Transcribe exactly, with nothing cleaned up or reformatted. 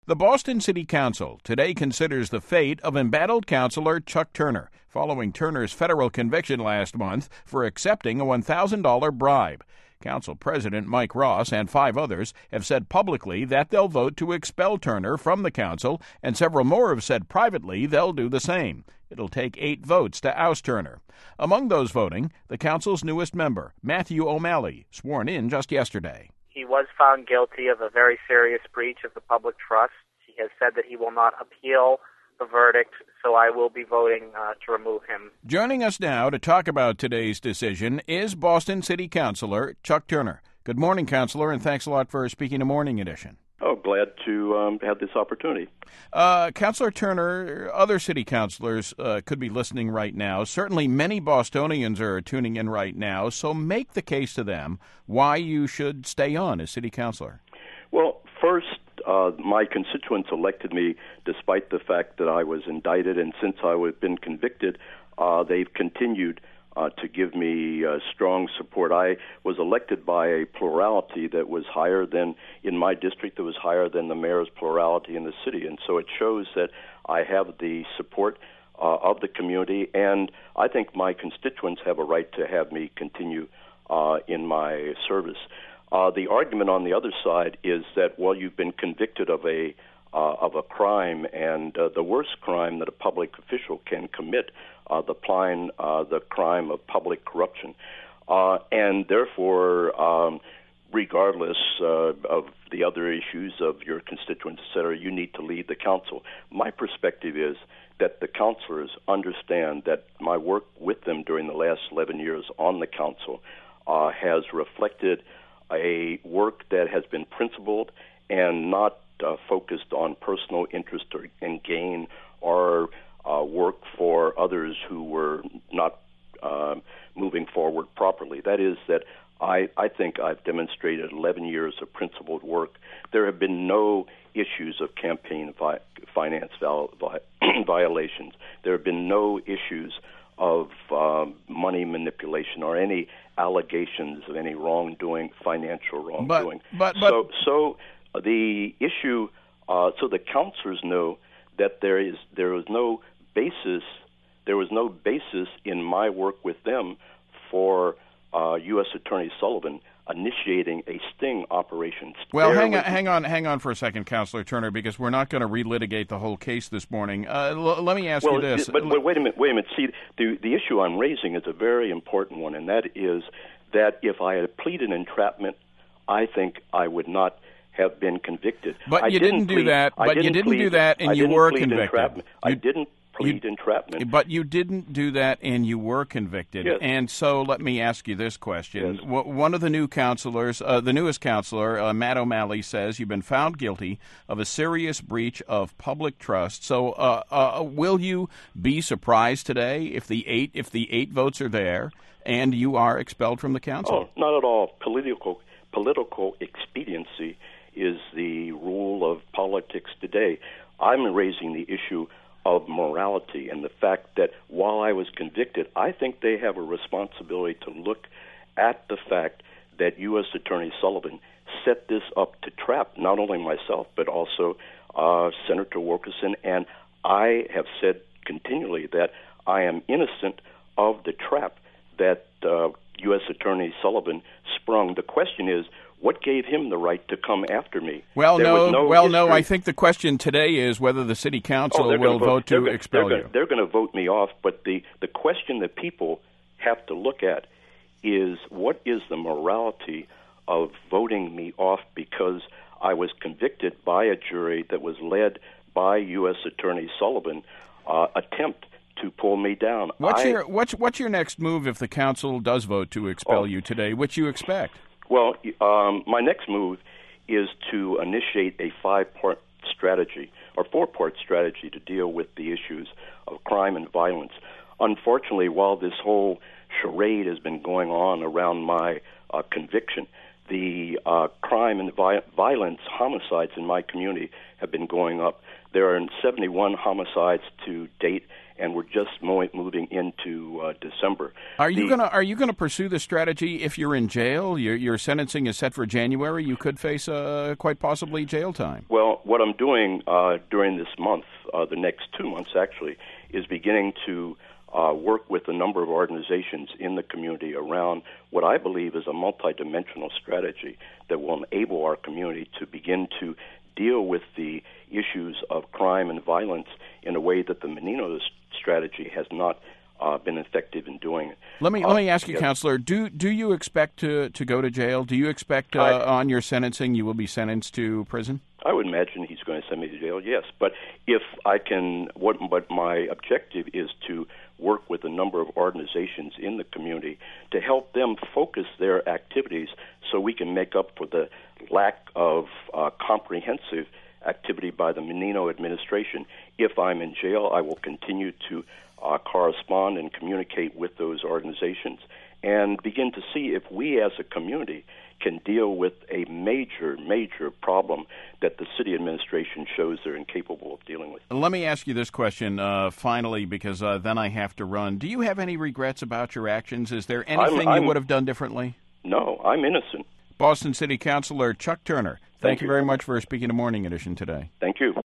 The Boston City Council today considers the fate of embattled councilor Chuck Turner, following Turner's federal conviction last month for accepting a one thousand dollars bribe. Council President Mike Ross and five others have said publicly that they'll vote to expel Turner from the council, and several more have said privately they'll do the same. It'll take eight votes to oust Turner. Among those voting, the council's newest member, Matthew O'Malley, sworn in just yesterday. He was found guilty of a very serious breach of the public trust. He has said that he will not appeal the verdict, so I will be voting uh, to remove him. Joining us now to talk about today's decision is Boston City Councilor Chuck Turner. Good morning, Councilor, and thanks a lot for speaking to Morning Edition. Oh, glad to um, have this opportunity. Uh, Councilor Turner, other city councilors uh, could be listening right now. Certainly many Bostonians are tuning in right now, so make the case to them why you should stay on as city councilor. Well, first, uh, my constituents elected me despite the fact that I was indicted, and since I had been convicted, uh, they've continued Uh, to give me uh, strong support. I was elected by a plurality that was higher than, in my district, that was higher than the mayor's plurality in the city. And so it shows that I have the support uh, of the community, and I think my constituents have a right to have me continue uh, in my service. Uh, the argument on the other side is that, well, you've been convicted of a uh, of a crime, and uh, the worst crime that a public official can commit, Uh, the, pline, uh, the crime of public corruption. Uh, and therefore, um, regardless uh, of the other issues of your constituents, et cetera, you need to lead the council. My perspective is that the councilors understand that my work with them during the last eleven years on the council uh, has reflected a work that has been principled and not uh, focused on personal interest or, and gain or Uh, work for others who were not uh, moving forward properly. That is that I, I think I've demonstrated eleven years of principled work. There have been no issues of campaign vi- finance val- vi- violations. There have been no issues of um, money manipulation or any allegations of any wrongdoing, financial wrongdoing. But, but, but, so, so the issue, uh, so the councilors know that there is there is no basis, there was no basis in my work with them for uh, U S Attorney Sullivan initiating a sting operation. Well, there hang on, was... hang on, hang on for a second, Councilor Turner, because we're not going to relitigate the whole case this morning. Uh, l- let me ask well, you this. But, but wait a minute, wait a minute. See, the the issue I'm raising is a very important one, and that is that if I had pleaded entrapment, I think I would not have been convicted. But I you didn't, didn't do plead, that. I But didn't you didn't plead, do that, and I you didn't were plead convicted. Entrapment. You, I didn't plead you, entrapment. But you didn't do that, and you were convicted. Yes. And so let me ask you this question. Yes. W- one of the new counselors, uh, the newest counselor, uh, Matt O'Malley, says you've been found guilty of a serious breach of public trust. So uh, uh, will you be surprised today if the eight if the eight votes are there and you are expelled from the council? Oh, not at all. Political political expediency is the rule of politics today. I'm raising the issue of morality and the fact that while I was convicted, I think they have a responsibility to look at the fact that U S Attorney Sullivan set this up to trap not only myself but also uh, Senator Wilkerson, and I have said continually that I am innocent of the trap that uh, U S Attorney Sullivan sprung. The question is, what gave him the right to come after me? Well, there no, no well, history. no. I think the question today is whether the city council oh, will vote, vote to they're expel they're you. Gonna, they're going to vote me off, but the, the question that people have to look at is what is the morality of voting me off because I was convicted by a jury that was led by U S Attorney Sullivan uh, attempt to pull me down. What's I, your what's what's your next move if the council does vote to expel oh, you today? Which you expect? Well, um, my next move is to initiate a five-part strategy or four-part strategy to deal with the issues of crime and violence. Unfortunately, while this whole charade has been going on around my uh, conviction, the uh, crime and vi- violence, homicides in my community have been going up. There are seventy-one homicides to date, and we're just mo- moving into uh, December. Are you the, gonna Are you gonna pursue the strategy if you're in jail? Your, your sentencing is set for January. You could face uh, quite possibly jail time. Well, what I'm doing uh, during this month, uh, the next two months actually, is beginning to uh, work with a number of organizations in the community around what I believe is a multidimensional strategy that will enable our community to begin to deal with the issues of crime and violence in a way that the Menino strategy has not uh, been effective in doing it. Let me uh, let me ask you, yeah. Counselor. Do do you expect to, to go to jail? Do you expect uh, I, on your sentencing you will be sentenced to prison? I would imagine he's going to send me to jail. Yes, but if I can, what but my objective is to work with a number of organizations in the community to help them focus their activities so we can make up for the lack of uh, comprehensive activity by the Menino administration. If I'm in jail, I will continue to uh, correspond and communicate with those organizations and begin to see if we as a community can deal with a major, major problem that the city administration shows they're incapable of dealing with. Let me ask you this question uh, finally, because uh, then I have to run. Do you have any regrets about your actions? Is there anything I'm, I'm, you would have done differently? No, I'm innocent. Boston City Councilor Chuck Turner, thank, Thank you you. very much for speaking to Morning Edition today. Thank you.